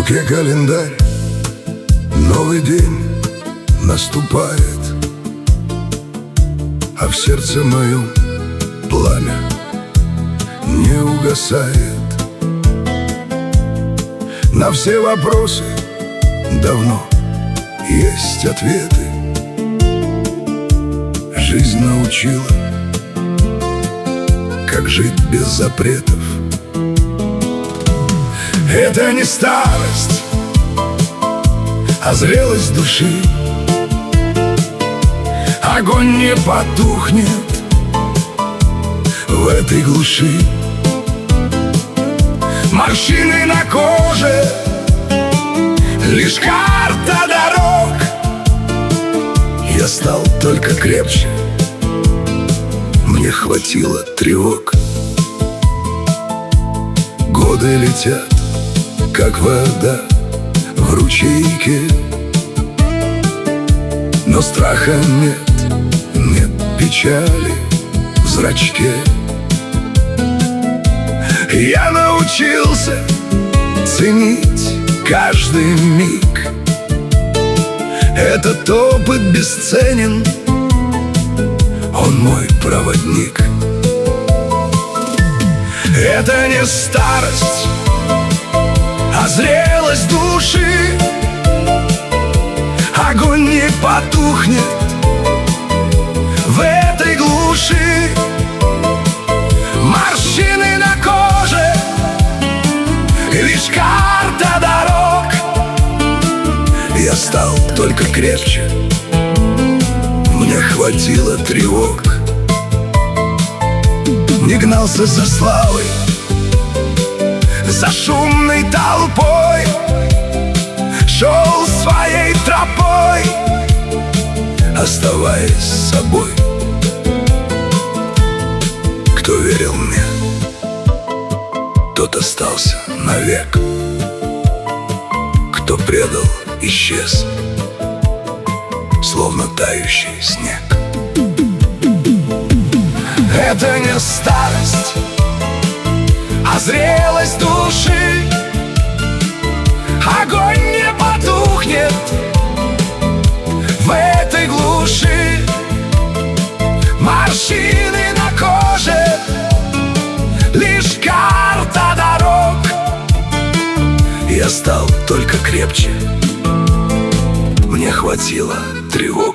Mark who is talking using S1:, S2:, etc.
S1: руке календарь, новый день наступает, а в сердце моем пламя не угасает. На все вопросы давно есть ответы. Жизнь научила, как жить без запретов. Это не старость, а зрелость души. Огонь не потухнет в этой глуши. Морщины на коже — лишь карта дорог. Я стал только крепче, мне хватило тревог. Годы летят, как вода в ручейке, но страха нет, нет печали в зрачке. Я научился ценить каждый миг. Этот опыт бесценен, он мой проводник. Это не старость, а зрелость души. Огонь не потухнет в этой глуши. Морщины на коже — лишь карта дорог. Я стал только крепче, мне хватило тревог. Не гнался за славой, за шумной толпой, шел своей тропой, оставаясь собой. Кто верил мне, тот остался навек. Кто предал, исчез, словно тающий снег. Это не старость, а зрелость души. Огонь не потухнет в этой глуши. Морщины на коже — лишь карта дорог. Я стал только крепче, мне хватило тревог.